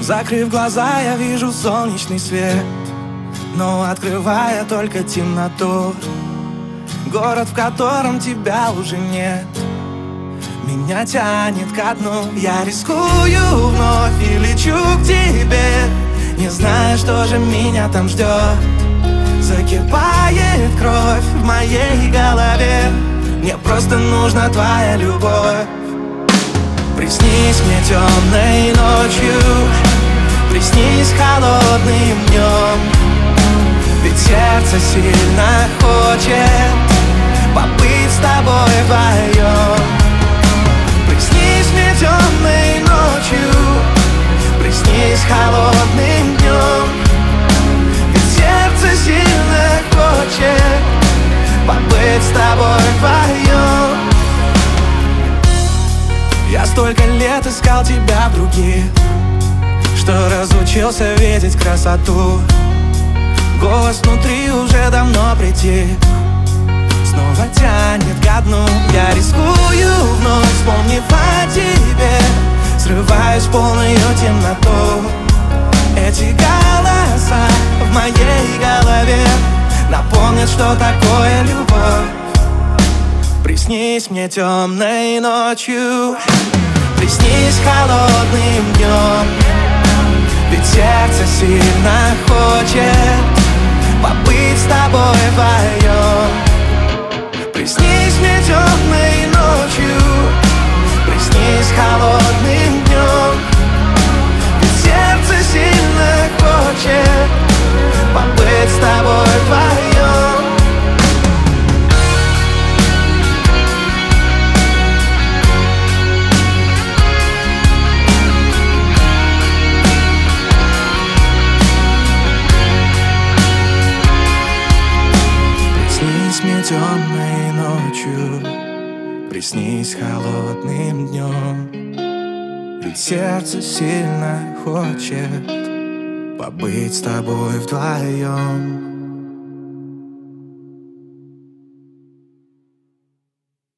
Закрыв глаза, я вижу солнечный свет, но открывая только темноту. Город, в котором тебя уже нет, меня тянет ко дну. Я рискую вновь и лечу к тебе, не зная, что же меня там ждет. Закипает кровь в моей голове, мне просто нужна твоя любовь. Приснись мне темной ночью, приснись холодным днем, ведь сердце сильно хочет побыть с тобой вдвоем. Приснись мне темной ночью, приснись холодным днем, ведь сердце сильно хочет побыть с тобой вдвоем. Я столько лет искал тебя в других, что разучился видеть красоту. Голос внутри уже давно притих, снова тянет ко дну. Я рискую вновь, вспомнив о тебе, срываюсь в полную темноту. Эти голоса в моей голове напомнят, что такое любовь. Приснись мне темной ночью, приснись холодным днем, ведь сердце сильно хочет побыть с тобой вдвоем. Приснись мне темной ночью, приснись холодным днем, ведь сердце сильно хочет побыть с тобой вдвоем. Приснись мне темной ночью, приснись холодным днем, ведь сердце сильно хочет побыть с тобой вдвоем.